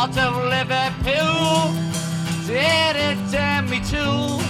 out of Liverpool. Did it damn me too.